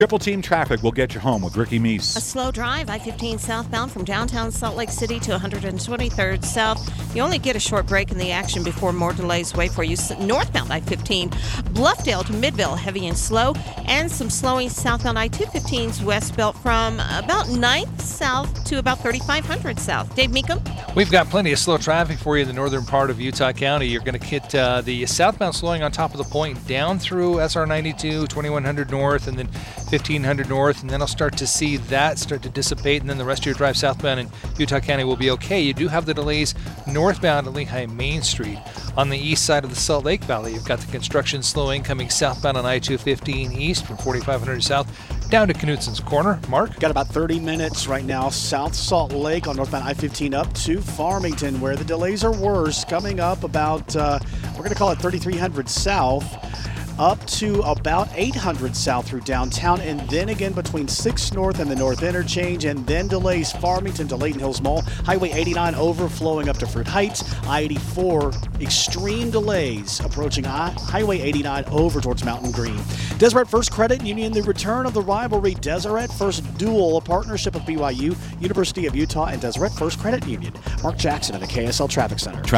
Triple Team Traffic will get you home with Ricky Meese. A slow drive, I-15 southbound from downtown Salt Lake City to 123rd South. You only get a short break in the action before more delays wait for you. Northbound I-15, Bluffdale to Midville, heavy and slow, and some slowing southbound I-215's west belt from about 9th South to about 3500 South. Dave Meekum? We've got plenty of slow traffic for you in the northern part of Utah County. You're going to get the southbound slowing on top of the point down through SR 92, 2100 north, and then 1500 north, and then I'll start to see that start to dissipate, and then the rest of your drive southbound in Utah County will be okay. You do have the delays northbound at Lehigh Main Street. On the east side of the Salt Lake Valley, you've got the construction slowing coming southbound on I-215 east from 4500 south down to Knutson's Corner. Mark? Got about 30 minutes right now. South Salt Lake on northbound I-15 up to Farmington, where the delays are worse. Coming up about, we're going to call it 3300 south. Up to about 800 south through downtown, and then again between 6 North and the North Interchange, and then delays Farmington to Layton Hills Mall. Highway 89 overflowing up to Fruit Heights. I-84, extreme delays approaching Highway 89 over towards Mountain Green. Deseret First Credit Union, the return of the rivalry. Deseret First Dual, a partnership of BYU, University of Utah, and Deseret First Credit Union. Mark Jackson at the KSL Traffic Center.